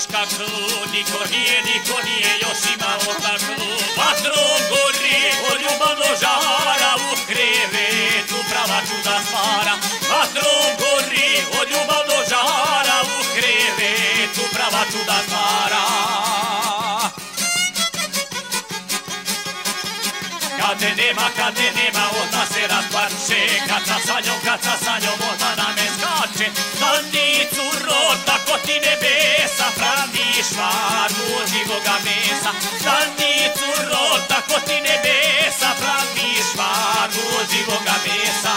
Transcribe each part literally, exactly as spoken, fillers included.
skaklu, niko nije, niko nije još imao takvu. Vatrom gori od ljubavnog žara, u krevetu prava čuda stvara. Vatrom gori od ljubavnog žara, u krevetu prava čuda stvara. Kad te nema, kad te nema, odmah se rasparče. Kad sa sanjom, kad sa sanjom, odmah na me skače. Stanicu rota, ko ti nebesa, pravi švargu od živoga mesa. Stanicu rota, ko ti nebesa, pravi švargu od živoga mesa.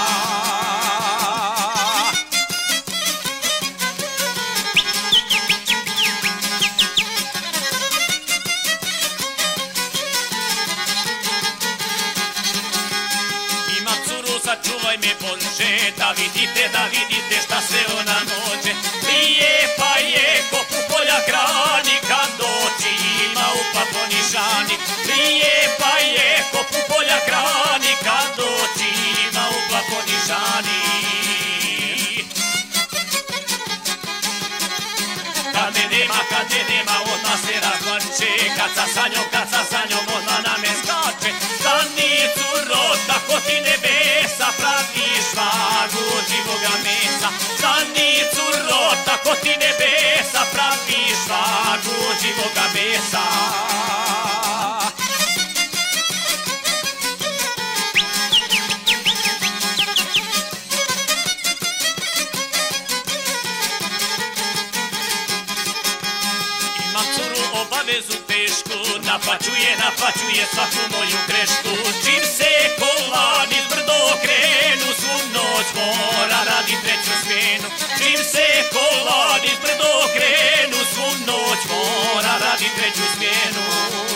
Sačuvaj me Bože, da vidite, da vidite šta sve ona može. Lijepa je ko pupolja grani, kad doći ima u paponišani. Lijepa je ko pupolja grani, kad doći ima u paponišani. Kad me nema, kad me nema, odmah se razvarče. Kad sa sanjom, kad sa sanjom, odmah na me skače. Stanicu rota, ko ti nebesa, pravi švargu od živoga mesa. Stanicu rota, ko ti nebesa, pravi švargu od živoga mesa. Imam curu obavezu tešku, napačuje, napačuje svaku moju grešku. Čim se kola niz brdo krenu, svu noć mora radi treću smjenu. Čim se kola niz brdo krenu, svu noć mora radi treću smjenu.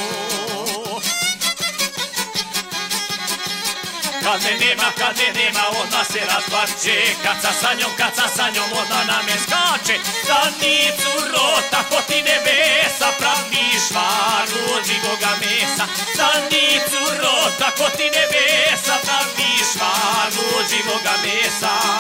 Kad me nema, kad me nema, odmah se razparče. Kad sa sanjom, kad sa sanjom, odmah na me skače. Stanicu rota, ko ti nebesa, pravi švargu od živoga mesa. Stanicu rota, ko ti nebesa, pravi švargu od živoga mesa.